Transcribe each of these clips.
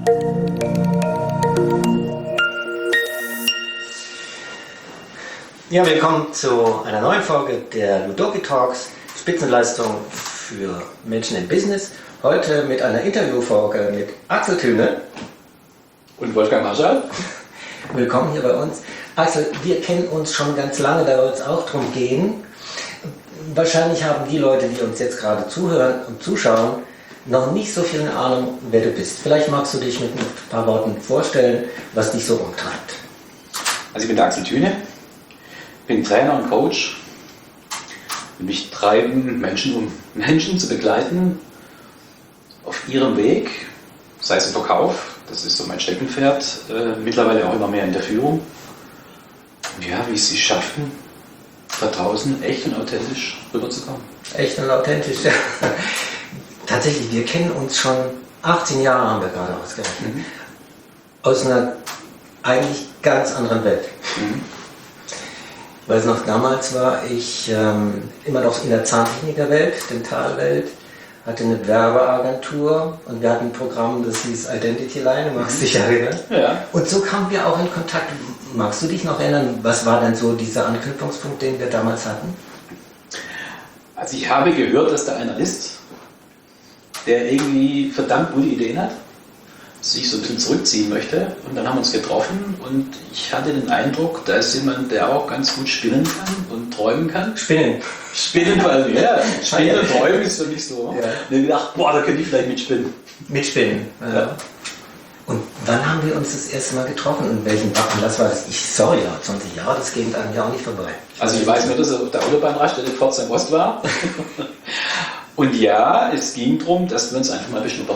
Ja, willkommen zu einer neuen Folge der Ludoki Talks, Spitzenleistung für Menschen im Business. Heute mit einer Interviewfolge mit Axel Thüne und Wolfgang Marschall. Willkommen hier bei uns. Axel, wir kennen uns schon ganz lange, da wird es auch darum gehen. Wahrscheinlich haben die Leute, die uns jetzt gerade zuhören und zuschauen, noch nicht so viel Ahnung, wer du bist. Vielleicht magst du dich mit ein paar Worten vorstellen, was dich so umtreibt. Also ich bin der Axel Thüne, bin Trainer und Coach. Mich treiben Menschen, um Menschen zu begleiten auf ihrem Weg, sei es im Verkauf, das ist so mein Steckenpferd, mittlerweile auch immer mehr in der Führung. Ja, wie sie schaffen, da draußen echt und authentisch rüberzukommen. Echt und authentisch, ja. Tatsächlich, wir kennen uns schon 18 Jahre, haben wir gerade ausgerechnet. Aus einer eigentlich ganz anderen Welt. Ich weiß noch, damals war ich immer noch in der Zahntechnikerwelt, Dentalwelt, hatte eine Werbeagentur und wir hatten ein Programm, das hieß Identity Line, du magst dich erinnern? Ja. Und so kamen wir auch in Kontakt. Magst du dich noch erinnern, was war denn so dieser Anknüpfungspunkt, den wir damals hatten? Also ich habe gehört, dass da einer ist, der irgendwie verdammt gute Ideen hat, sich so ein bisschen zurückziehen möchte. Und dann haben wir uns getroffen und ich hatte den Eindruck, da ist jemand, der auch ganz gut spinnen kann und träumen kann. Spinnen. Spinnen, weil ja, Spinnen und Träumen ist für mich so. Ja. Und ich habe gedacht, boah, da könnte ich vielleicht mitspinnen. Mitspinnen, ja. Und wann haben wir uns das erste Mal getroffen? In welchem Anlass war das? Sorry, 20 Jahre, das geht an mir auch nicht vorbei. Also ich weiß nur, dass er auf der Autobahnraststätte Pforzheim Ost war. Und ja, es ging darum, dass wir uns einfach mal beschnuppern.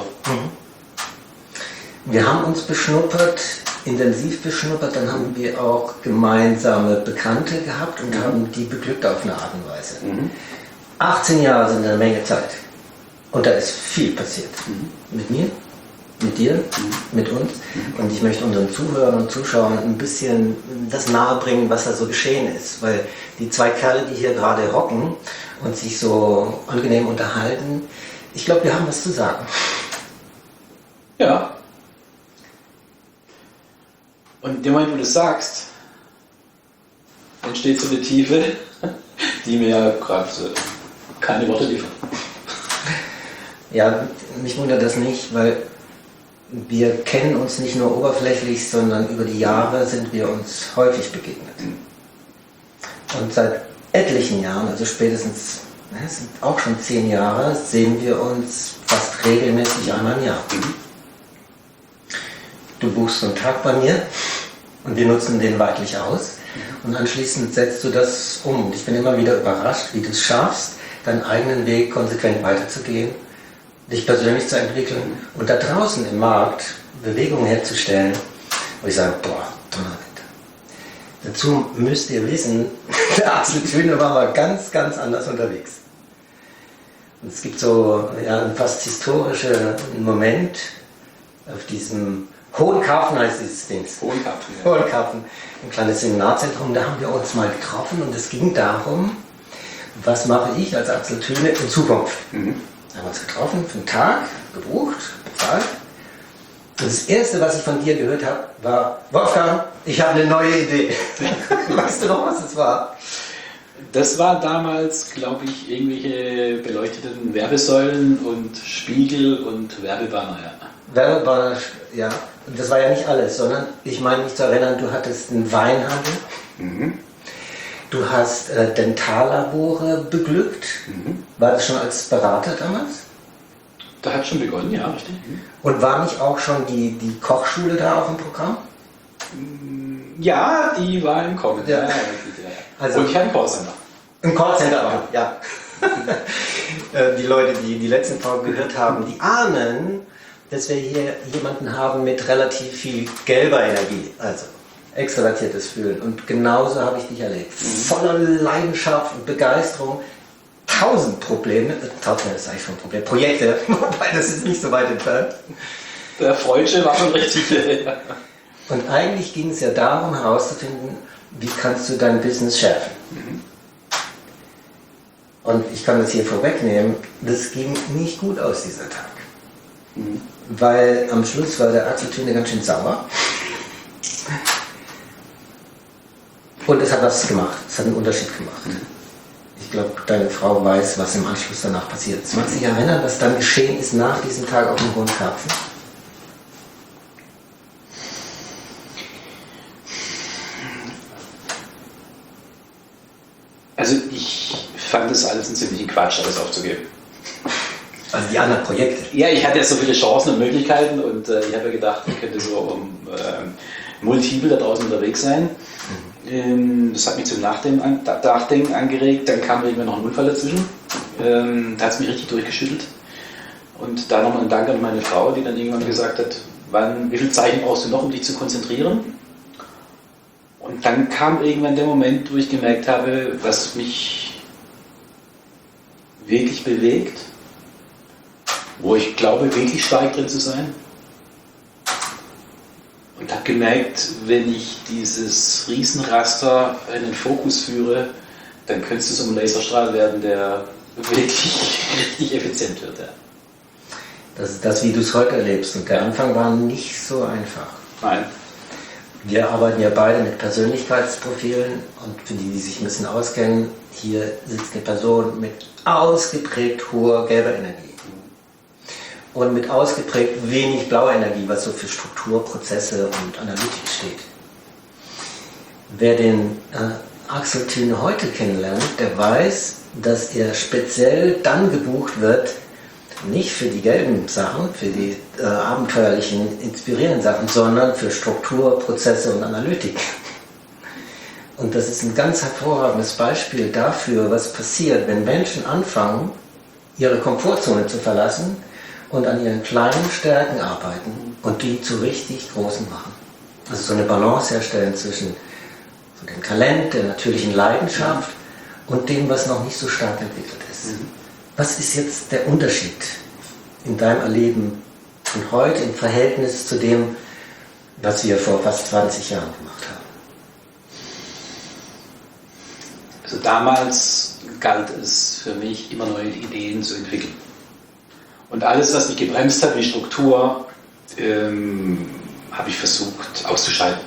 Wir haben uns beschnuppert, intensiv beschnuppert, dann haben wir auch gemeinsame Bekannte gehabt und haben die beglückt auf eine Art und Weise. 18 Jahre sind eine Menge Zeit. Und da ist viel passiert. Mit mir, mit dir, mit uns. Und ich möchte unseren Zuhörern und Zuschauern ein bisschen das nahebringen, was da so geschehen ist. Weil die zwei Kerle, die hier gerade hocken und sich so angenehm unterhalten, ich glaube, wir haben was zu sagen. Ja. Und in dem Moment, wo du das sagst, entsteht so eine Tiefe, die mir gerade keine Worte liefert. Ja, mich wundert das nicht, weil wir kennen uns nicht nur oberflächlich, sondern über die Jahre sind wir uns häufig begegnet. Und seit etlichen Jahren, also spätestens, es sind auch schon 10 Jahre, sehen wir uns fast regelmäßig einmal im Jahr. Du buchst einen Tag bei mir und wir nutzen den weitlich aus und anschließend setzt du das um. Und ich bin immer wieder überrascht, wie du es schaffst, deinen eigenen Weg konsequent weiterzugehen, dich persönlich zu entwickeln und da draußen im Markt Bewegungen herzustellen, wo ich sage, boah, Donnerwetter. Dazu müsst ihr wissen, der Axel Thüne war mal ganz, ganz anders unterwegs. Und es gibt so einen fast historischen Moment auf diesem Hohenkarpfen heißt dieses Ding. Hohenkarpfen, ja. Hohenkarpfen, ein kleines Seminarzentrum, da haben wir uns mal getroffen und es ging darum, was mache ich als Axel Thüne in Zukunft. Da haben wir uns getroffen, für einen Tag, gebucht, bezahlt. Und das Erste, was ich von dir gehört habe, war, Wolfgang, ich habe eine neue Idee. Weißt du noch, was das war? Das war damals, glaube ich, irgendwelche beleuchteten Werbesäulen und Spiegel und Werbebanner, ja. Werbebanner, ja. Und das war ja nicht alles, sondern ich meine mich zu erinnern, du hattest einen Weinhandel. Du hast Dentallabore beglückt. War das schon als Berater damals? Da hat schon begonnen, ja, richtig. Und war nicht auch schon die Kochschule da auf dem Programm? Ja, die war im Kommen. Ja. Ja. Also, und ich hatte ein Callcenter. Ein Callcenter auch, ja. Die Leute, die die letzten Folgen gehört haben, die ahnen, dass wir hier jemanden haben mit relativ viel gelber Energie, also extravertiertes Fühlen. Und genauso habe ich dich erlebt. Voller Leidenschaft und Begeisterung. 1000 Probleme, 1000 ist eigentlich schon ein Problem, Projekte, wobei das ist nicht so weit entfernt. Der Freudsche war schon richtig. Und eigentlich ging es ja darum herauszufinden, wie kannst du dein Business schärfen. Und ich kann das hier vorwegnehmen, das ging nicht gut aus, dieser Tag. weil am Schluss war der Axel Thüne ganz schön sauer. Und es hat was gemacht, es hat einen Unterschied gemacht. Ich glaube, deine Frau weiß, was im Anschluss danach passiert ist. Magst du dich erinnern, was dann geschehen ist nach diesem Tag auf dem Hohen Karpfen? Also ich fand es alles ein ziemlichen Quatsch, alles aufzugeben. Also die anderen Projekte. Ja, ich hatte ja so viele Chancen und Möglichkeiten und ich habe ja gedacht, ich könnte so multiple da draußen unterwegs sein. Das hat mich zum Nachdenken angeregt. Dann kam irgendwann noch ein Unfall dazwischen. Da hat es mich richtig durchgeschüttelt. Und da nochmal ein Dank an meine Frau, die dann irgendwann gesagt hat, wie viel Zeichen brauchst du noch, um dich zu konzentrieren? Und dann kam irgendwann der Moment, wo ich gemerkt habe, was mich wirklich bewegt, wo ich glaube, wirklich stark drin zu sein. Und habe gemerkt, wenn ich dieses Riesenraster in den Fokus führe, dann könnte es so ein Laserstrahl werden, der wirklich richtig effizient wird. Ja. Das ist das, wie du es heute erlebst. Und der Anfang war nicht so einfach. Nein. Wir arbeiten ja beide mit Persönlichkeitsprofilen und für die, die sich ein bisschen auskennen, hier sitzt eine Person mit ausgeprägt hoher gelber Energie. Und mit ausgeprägt wenig blauer Energie, was so für Struktur, Prozesse und Analytik steht. Wer den Axel Thüne heute kennenlernt, der weiß, dass er speziell dann gebucht wird, nicht für die gelben Sachen, für die abenteuerlichen, inspirierenden Sachen, sondern für Struktur, Prozesse und Analytik. Und das ist ein ganz hervorragendes Beispiel dafür, was passiert, wenn Menschen anfangen, ihre Komfortzone zu verlassen und an ihren kleinen Stärken arbeiten und die zu richtig großen machen. Also so eine Balance herstellen zwischen so dem Talent, der natürlichen Leidenschaft und dem, was noch nicht so stark entwickelt ist. Was ist jetzt der Unterschied in deinem Erleben von heute im Verhältnis zu dem, was wir vor fast 20 Jahren gemacht haben? Also damals galt es für mich, immer neue Ideen zu entwickeln. Und alles, was mich gebremst hat, wie Struktur, habe ich versucht auszuschalten.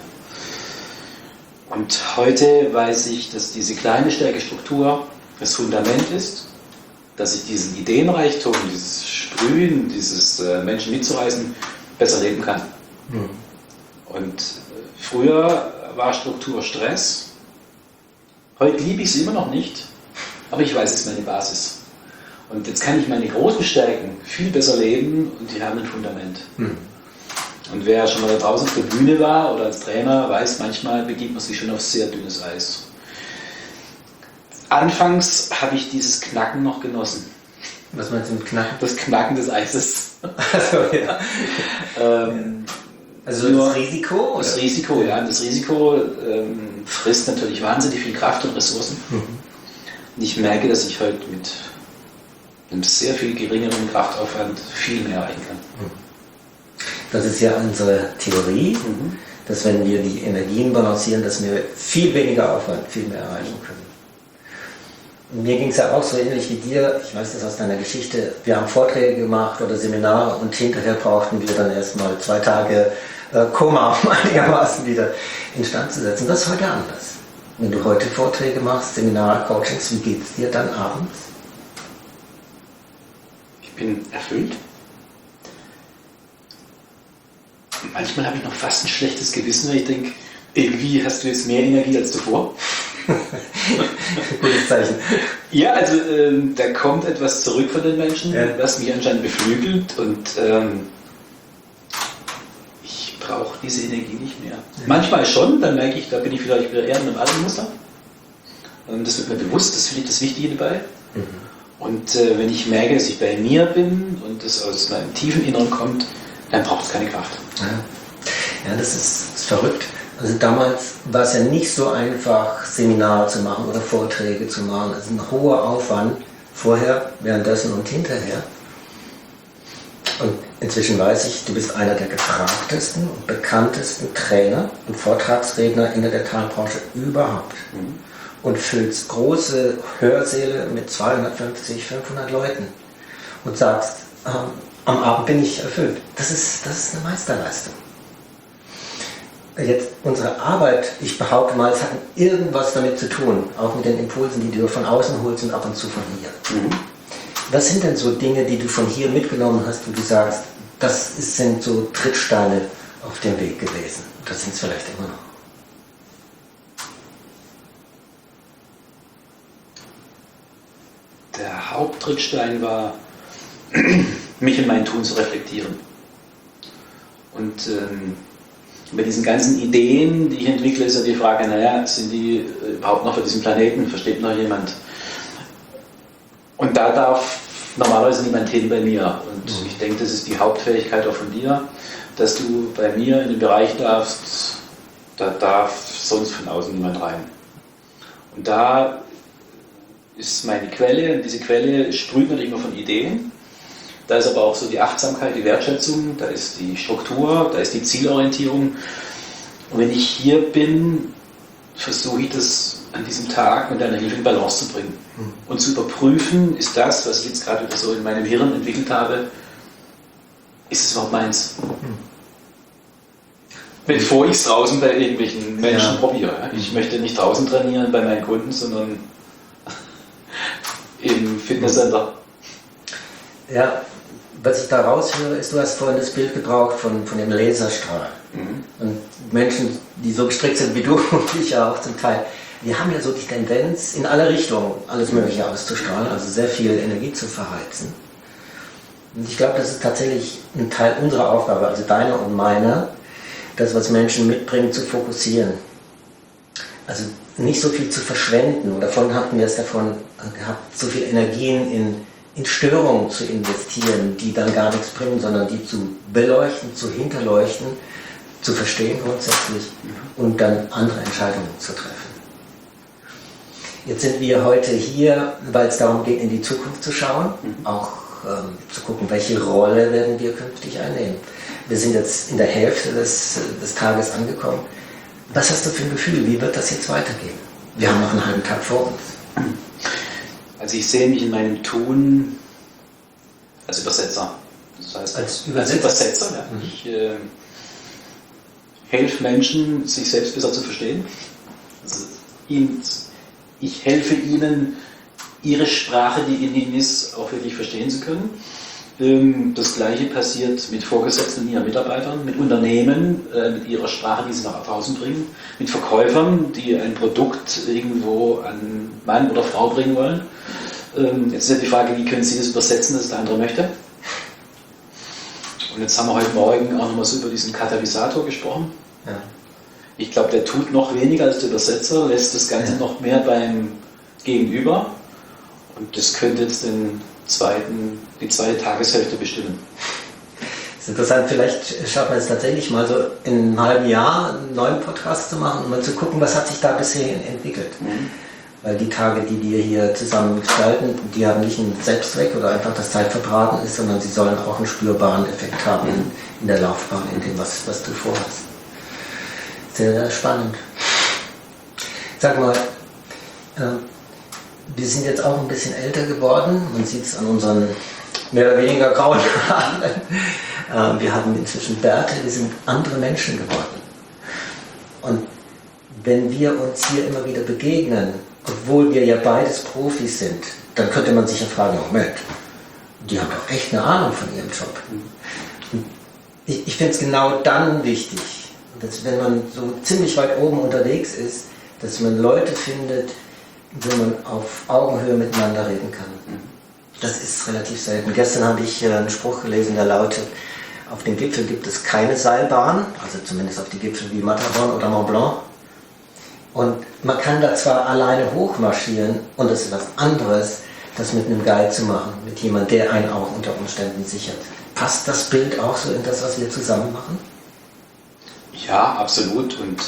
Und heute weiß ich, dass diese kleine Stärke Struktur das Fundament ist, dass ich diesen Ideenreichtum, dieses Sprühen, dieses Menschen mitzureißen, besser leben kann. Und früher war Struktur Stress. Heute liebe ich es immer noch nicht, aber ich weiß, es ist meine Basis. Und jetzt kann ich meine großen Stärken viel besser leben und die haben ein Fundament. Und wer schon mal da draußen auf der Bühne war oder als Trainer, weiß, manchmal begibt man sich schon auf sehr dünnes Eis. Anfangs habe ich dieses Knacken noch genossen. Was meinst du mit Knacken? Das Knacken des Eises. Also, ja. Also das Risiko? Oder? Das Risiko, ja. Das Risiko frisst natürlich wahnsinnig viel Kraft und Ressourcen. Und ich merke, dass ich heute mit einem sehr viel geringeren Kraftaufwand viel mehr erreichen kann. Das ist ja unsere Theorie, dass wenn wir die Energien balancieren, dass wir viel weniger Aufwand, viel mehr erreichen können. Und mir ging es ja auch so ähnlich wie dir, ich weiß das aus deiner Geschichte, wir haben Vorträge gemacht oder Seminare und hinterher brauchten wir dann erstmal 2 Tage Koma, um einigermaßen wieder instand zu setzen. Das ist heute anders. Wenn du heute Vorträge machst, Seminare, Coachings, wie geht es dir dann abends? Ich bin erfüllt. Manchmal habe ich noch fast ein schlechtes Gewissen, weil ich denke, irgendwie hast du jetzt mehr Energie als zuvor. Gutes Zeichen. Ja, also da kommt etwas zurück von den Menschen, was mich anscheinend beflügelt und ich brauche diese Energie nicht mehr. Manchmal schon, dann merke ich, da bin ich vielleicht wieder eher in einem alten Muster. Das wird mir bewusst, das finde ich das Wichtige dabei. Und wenn ich merke, dass ich bei mir bin und das aus meinem tiefen Inneren kommt, dann braucht es keine Kraft. Ja, das ist verrückt. Also damals war es ja nicht so einfach, Seminare zu machen oder Vorträge zu machen. Also ein hoher Aufwand vorher, währenddessen und hinterher. Und inzwischen weiß ich, du bist einer der gefragtesten und bekanntesten Trainer und Vortragsredner in der Dentalbranche überhaupt. Und füllst große Hörsäle mit 250, 500 Leuten und sagst, am Abend bin ich erfüllt. Das ist eine Meisterleistung. Jetzt unsere Arbeit, ich behaupte mal, es hat irgendwas damit zu tun, auch mit den Impulsen, die du von außen holst und ab und zu von hier. Was sind denn so Dinge, die du von hier mitgenommen hast, wo du sagst, sind so Trittsteine auf dem Weg gewesen? Das sind es vielleicht immer noch. Der Haupttrittstein war, mich in mein Tun zu reflektieren. Und bei diesen ganzen Ideen, die ich entwickle, ist ja die Frage, naja, sind die überhaupt noch für diesen Planeten? Versteht noch jemand? Und da darf normalerweise niemand hin bei mir. Und ich denke, das ist die Hauptfähigkeit auch von dir, dass du bei mir in den Bereich darfst, da darf sonst von außen niemand rein. Und da ist meine Quelle, und diese Quelle sprüht natürlich immer von Ideen. Da ist aber auch so die Achtsamkeit, die Wertschätzung, da ist die Struktur, da ist die Zielorientierung. Und wenn ich hier bin, versuche ich das an diesem Tag mit deiner Hilfe in Balance zu bringen. Und zu überprüfen, ist das, was ich jetzt gerade wieder so in meinem Hirn entwickelt habe, ist es überhaupt meins? Bevor ich es draußen bei irgendwelchen Menschen probiere. Ich möchte nicht draußen trainieren bei meinen Kunden, sondern im Fitnesscenter. Ja, was ich da raushöre, ist, du hast vorhin das Bild gebraucht von dem Laserstrahl. Und Menschen, die so gestrickt sind wie du und ich auch zum Teil, wir haben ja so die Tendenz, in alle Richtungen alles Mögliche auszustrahlen, also sehr viel Energie zu verheizen. Und ich glaube, das ist tatsächlich ein Teil unserer Aufgabe, also deiner und meiner, das, was Menschen mitbringen, zu fokussieren. Also nicht so viel zu verschwenden. Und davon hatten wir es davon gehabt, so viel Energien in Störungen zu investieren, die dann gar nichts bringen, sondern die zu beleuchten, zu hinterleuchten, zu verstehen grundsätzlich und dann andere Entscheidungen zu treffen. Jetzt sind wir heute hier, weil es darum geht, in die Zukunft zu schauen, auch zu gucken, welche Rolle werden wir künftig einnehmen. Wir sind jetzt in der Hälfte des Tages angekommen. Was hast du für ein Gefühl? Wie wird das jetzt weitergehen? Wir haben noch einen halben Tag vor uns. Also ich sehe mich in meinem Tun als Übersetzer. Das heißt, als Übersetzer. Ja. Ich helfe Menschen, sich selbst besser zu verstehen. Also ich helfe ihnen, ihre Sprache, die in ihnen ist, auch wirklich verstehen zu können. Das Gleiche passiert mit Vorgesetzten und ihren Mitarbeitern, mit Unternehmen, mit ihrer Sprache, die sie nach draußen bringen, mit Verkäufern, die ein Produkt irgendwo an Mann oder Frau bringen wollen. Jetzt ist ja die Frage, wie können Sie das übersetzen, dass der andere möchte? Und jetzt haben wir heute Morgen auch nochmal so über diesen Katalysator gesprochen. Ja. Ich glaube, der tut noch weniger als der Übersetzer, lässt das Ganze noch mehr beim Gegenüber. Und das könnte jetzt die zweite Tageshälfte bestimmen. Das ist interessant, vielleicht schaffen wir es tatsächlich mal so in einem halben Jahr einen neuen Podcast zu machen und mal zu gucken, was hat sich da bisher entwickelt. Weil die Tage, die wir hier zusammen gestalten, die haben nicht einen Selbstzweck oder einfach das Zeitverbraten ist, sondern sie sollen auch einen spürbaren Effekt haben in der Laufbahn, in dem, was du vorhast. Sehr, sehr spannend. Sag mal, wir sind jetzt auch ein bisschen älter geworden. Man sieht es an unseren mehr oder weniger grauen Haaren. Wir haben inzwischen Bärte, wir sind andere Menschen geworden. Und wenn wir uns hier immer wieder begegnen, obwohl wir ja beides Profis sind, dann könnte man sich ja fragen, Moment, die haben doch echt eine Ahnung von ihrem Job. Und ich finde es genau dann wichtig, dass wenn man so ziemlich weit oben unterwegs ist, dass man Leute findet, wo man auf Augenhöhe miteinander reden kann. Das ist relativ selten. Gestern habe ich einen Spruch gelesen, der lautet, auf den Gipfel gibt es keine Seilbahn, also zumindest auf die Gipfel wie Matterhorn oder Mont Blanc. Und man kann da zwar alleine hochmarschieren und es ist was anderes, das mit einem Guide zu machen, mit jemandem, der einen auch unter Umständen sichert. Passt das Bild auch so in das, was wir zusammen machen? Ja, absolut. Und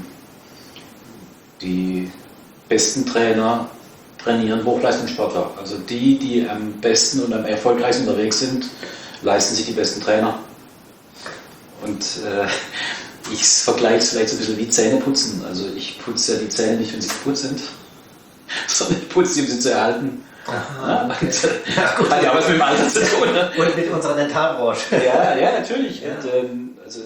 die besten Trainer trainieren Hochleistungssportler. Also die am besten und am erfolgreichsten unterwegs sind, leisten sich die besten Trainer. Und ich vergleiche es vielleicht so ein bisschen wie Zähneputzen. Also ich putze ja die Zähne nicht, wenn sie kaputt sind, sondern ich putze sie, um sie zu erhalten. Aha, okay. Hat ja was mit dem Alter zu tun. Ne? Und mit unserer Dentalbranche. Ja, natürlich. Ja. Und, also,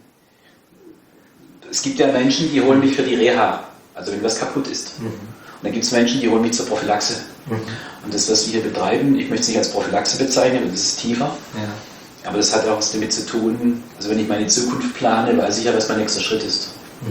es gibt ja Menschen, die holen mich für die Reha, also wenn was kaputt ist. Und dann gibt es Menschen, die holen mich zur Prophylaxe. Und das, was wir hier betreiben, ich möchte es nicht als Prophylaxe bezeichnen, das ist tiefer. Ja. Aber das hat auch was damit zu tun, also wenn ich meine Zukunft plane, weiß ich ja, was mein nächster Schritt ist.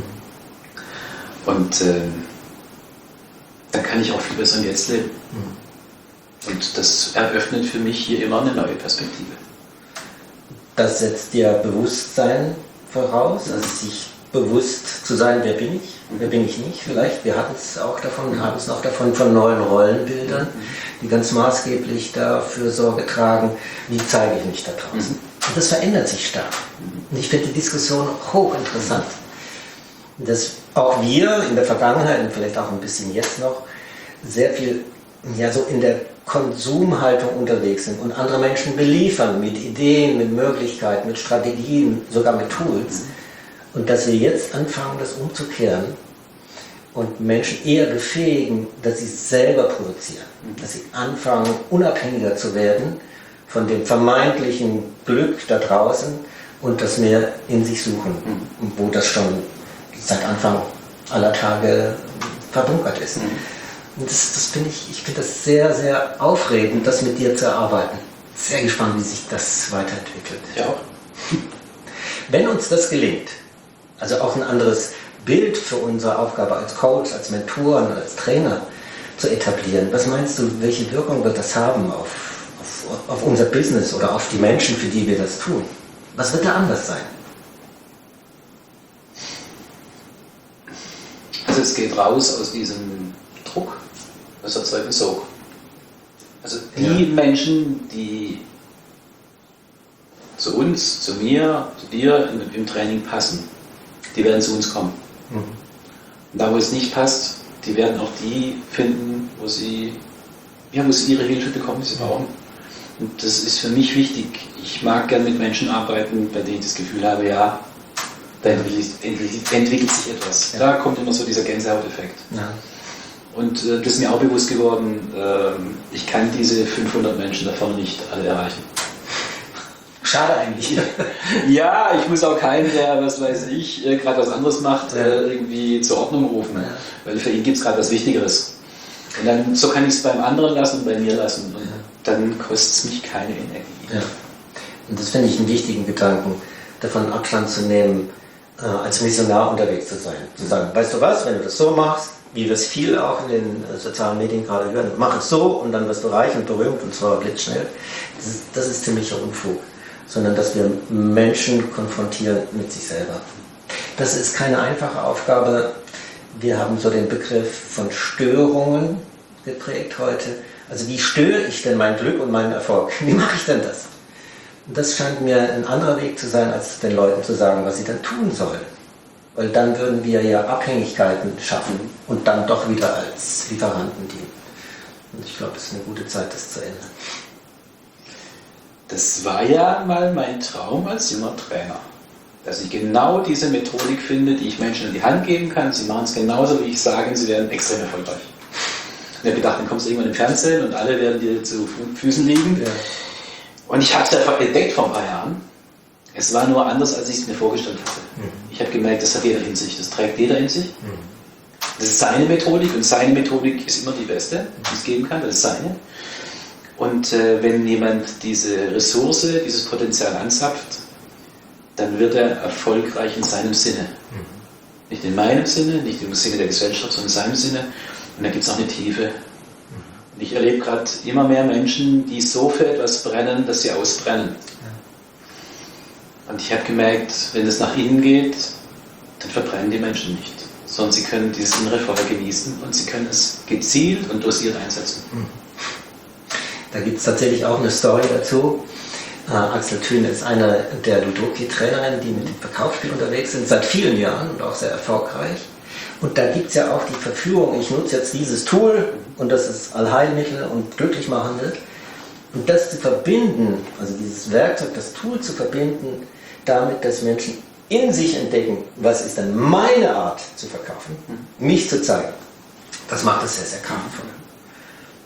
Und dann kann ich auch viel besser im Jetzt leben. Und das eröffnet für mich hier immer eine neue Perspektive. Das setzt dir Bewusstsein voraus, also sich bewusst zu sein, wer bin ich nicht vielleicht. Wir hatten es auch davon, haben es noch davon von neuen Rollenbildern, die ganz maßgeblich dafür Sorge tragen, wie zeige ich mich da draußen. Und das verändert sich stark. Und ich finde die Diskussion hochinteressant. Dass auch wir in der Vergangenheit und vielleicht auch ein bisschen jetzt noch sehr viel so in der Konsumhaltung unterwegs sind und andere Menschen beliefern mit Ideen, mit Möglichkeiten, mit Strategien, sogar mit Tools. Und dass wir jetzt anfangen, das umzukehren und Menschen eher befähigen, dass sie selber produzieren, dass sie anfangen, unabhängiger zu werden von dem vermeintlichen Glück da draußen und das mehr in sich suchen, wo das schon seit Anfang aller Tage verbunkert ist. Und das finde ich finde das sehr, sehr aufregend, das mit dir zu erarbeiten. Sehr gespannt, wie sich das weiterentwickelt. Ja. Wenn uns das gelingt, also auch ein anderes Bild für unsere Aufgabe als Coach, als Mentoren, als Trainer zu etablieren, was meinst du, welche Wirkung wird das haben auf unser Business oder auf die Menschen, für die wir das tun? Was wird da anders sein? Also es geht raus aus diesem Druck, das erzeugt einen Sog. Also die Menschen, die zu uns, zu mir, zu dir im Training passen, die werden zu uns kommen. Und da, wo es nicht passt, die werden auch die finden, wo sie ihre Hilfe bekommen, die sie brauchen. Und das ist für mich wichtig. Ich mag gern mit Menschen arbeiten, bei denen ich das Gefühl habe, ja, da entwickelt sich etwas. Da kommt immer so dieser Gänsehauteffekt. Ja. Und das ist mir auch bewusst geworden, ich kann diese 500 Menschen da vorne nicht alle erreichen. Schade eigentlich. Ja, ich muss auch keinen, der, was weiß ich, gerade was anderes macht, irgendwie zur Ordnung rufen. Ja. Weil für ihn gibt es gerade was Wichtigeres. Und dann, so kann ich es beim anderen lassen und bei mir lassen. Und dann kostet es mich keine Energie. Ja. Und das finde ich einen wichtigen Gedanken, davon Abstand zu nehmen, als Missionar unterwegs zu sein. Zu sagen, weißt du was, wenn du das so machst, wie wir es viel auch in den sozialen Medien gerade hören, mach es so und dann wirst du reich und berühmt und zwar blitzschnell. Das ist ziemlicher Unfug. Sondern dass wir Menschen konfrontieren mit sich selber. Das ist keine einfache Aufgabe. Wir haben so den Begriff von Störungen geprägt heute. Also wie störe ich denn mein Glück und meinen Erfolg? Wie mache ich denn das? Und das scheint mir ein anderer Weg zu sein, als den Leuten zu sagen, was sie dann tun sollen. Weil dann würden wir ja Abhängigkeiten schaffen und dann doch wieder als Lieferanten dienen. Und ich glaube, es ist eine gute Zeit, das zu ändern. Das war ja mal mein Traum als junger Trainer, dass ich genau diese Methodik finde, die ich Menschen in die Hand geben kann. Sie machen es genauso, wie ich sage, sie werden extrem erfolgreich. Ich habe gedacht, dann kommst du irgendwann im Fernsehen und alle werden dir zu Füßen liegen. Ja. Und ich habe es ja entdeckt vor ein paar Jahren. Es war nur anders, als ich es mir vorgestellt hatte. Ich habe gemerkt, das hat jeder in sich, das trägt jeder in sich. Das ist seine Methodik und seine Methodik ist immer die beste, die es geben kann, das ist seine. Und wenn jemand diese Ressource, dieses Potenzial anzapft, dann wird er erfolgreich in seinem Sinne. Nicht in meinem Sinne, nicht im Sinne der Gesellschaft, sondern in seinem Sinne. Und da gibt es auch eine Tiefe. Und ich erlebe gerade immer mehr Menschen, die so für etwas brennen, dass sie ausbrennen. Und ich habe gemerkt, wenn es nach innen geht, dann verbrennen die Menschen nicht. Sondern sie können dieses innere Feuer genießen und sie können es gezielt und dosiert einsetzen. Da gibt es tatsächlich auch eine Story dazu. Axel Thüne ist eine der Ludoki-Trainerinnen, die mit dem Verkaufsspiel unterwegs sind, seit vielen Jahren und auch sehr erfolgreich. Und da gibt es ja auch die Verführung, ich nutze jetzt dieses Tool und das ist Allheilmittel und glücklich machende. Und das zu verbinden, also dieses Werkzeug, das Tool zu verbinden, damit, dass Menschen in sich entdecken, was ist denn meine Art zu verkaufen, mich zu zeigen, das macht es sehr, sehr kraftvoll.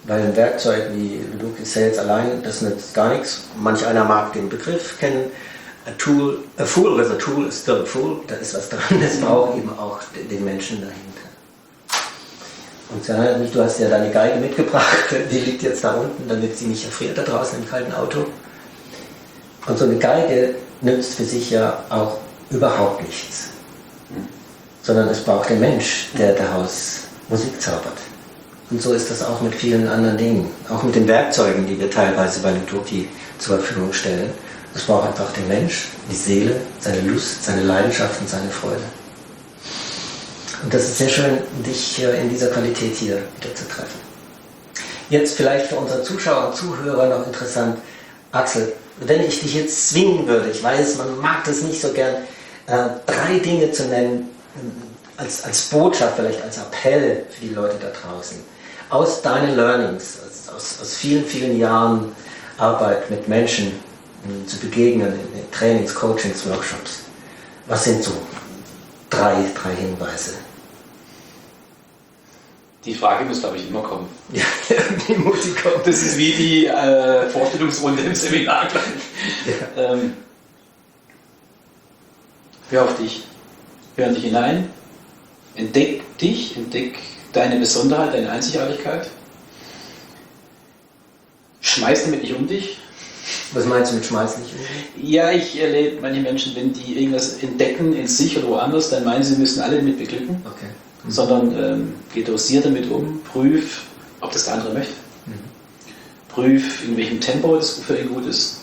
Weil ein Werkzeug wie Ludoki Sales allein, das nützt gar nichts. Manch einer mag den Begriff kennen. A fool with a tool is still a fool. Da ist was dran. Es braucht eben auch den Menschen dahinter. Und du hast ja deine Geige mitgebracht. Die liegt jetzt da unten, damit sie nicht erfriert da draußen im kalten Auto. Und so eine Geige nützt für sich ja auch überhaupt nichts. Sondern es braucht den Mensch, der daraus Musik zaubert. Und so ist das auch mit vielen anderen Dingen. Auch mit den Werkzeugen, die wir teilweise bei Ludoki zur Verfügung stellen. Es braucht einfach den Mensch, die Seele, seine Lust, seine Leidenschaft und seine Freude. Und das ist sehr schön, dich in dieser Qualität hier wieder zu treffen. Jetzt vielleicht für unsere Zuschauer und Zuhörer noch interessant. Axel, wenn ich dich jetzt zwingen würde, ich weiß, man mag das nicht so gern, 3 Dinge zu nennen, als Botschaft, vielleicht als Appell für die Leute da draußen, aus deinen Learnings, aus vielen, vielen Jahren Arbeit mit Menschen zu begegnen, in Trainings, Coachings, Workshops. Was sind so 3 Hinweise? Die Frage muss, glaube ich, immer kommen. Ja, die muss die kommen. Das ist wie die Vorstellungsrunde im Seminar gleich. Ja. Hör auf dich. Hör in dich hinein. Entdeck dich, entdeck deine Besonderheit, deine Einzigartigkeit. Schmeiß damit nicht um dich. Was meinst du mit schmeiß nicht um dich? Ja, ich erlebe manche Menschen, wenn die irgendwas entdecken in sich oder woanders, dann meinen sie, müssen alle damit beglücken. Okay. Sondern geh dosiert damit um, prüf, ob das der andere möchte. Prüf, in welchem Tempo das für ihn gut ist.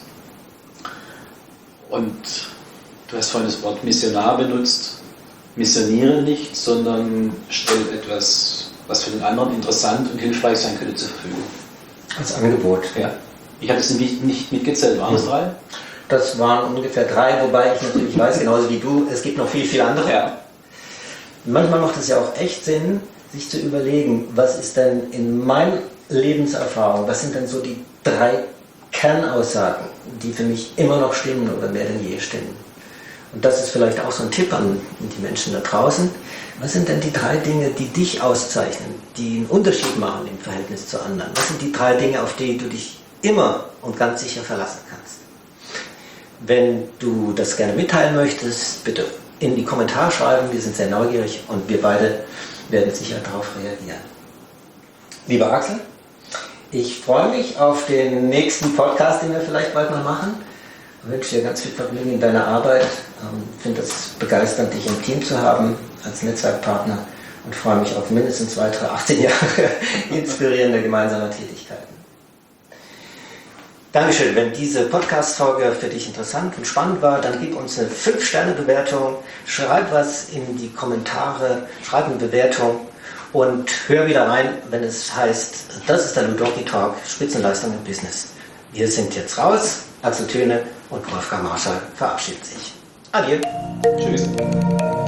Und du hast vorhin das Wort Missionar benutzt. Missioniere nicht, sondern stell etwas, was für den anderen interessant und hilfreich sein könnte, zur Verfügung. Als Angebot. Ja. Ich habe es nicht mitgezählt, waren es 3? Das waren ungefähr 3, wobei ich natürlich weiß, genauso wie du, es gibt noch viel, viel andere. Ja. Manchmal macht es ja auch echt Sinn, sich zu überlegen, was ist denn in meiner Lebenserfahrung, was sind denn so die 3 Kernaussagen, die für mich immer noch stimmen oder mehr denn je stimmen. Und das ist vielleicht auch so ein Tipp an die Menschen da draußen. Was sind denn die 3 Dinge, die dich auszeichnen, die einen Unterschied machen im Verhältnis zu anderen? Was sind die 3 Dinge, auf die du dich immer und ganz sicher verlassen kannst? Wenn du das gerne mitteilen möchtest, bitte in die Kommentare schreiben. Wir sind sehr neugierig und wir beide werden sicher darauf reagieren. Lieber Axel, ich freue mich auf den nächsten Podcast, den wir vielleicht bald mal machen. Ich wünsche dir ganz viel Vergnügen in deiner Arbeit. Ich finde es begeisternd, dich im Team zu haben als Netzwerkpartner und freue mich auf mindestens weitere 18 Jahre inspirierende gemeinsame Tätigkeiten. Dankeschön. Wenn diese Podcast-Folge für dich interessant und spannend war, dann gib uns eine 5-Sterne-Bewertung, schreib was in die Kommentare, schreib eine Bewertung und hör wieder rein, wenn es heißt, das ist der Ludoki Talk, Spitzenleistung im Business. Wir sind jetzt raus. Axel Thüne und Wolfgang Marschall verabschieden sich. Adieu. Tschüss.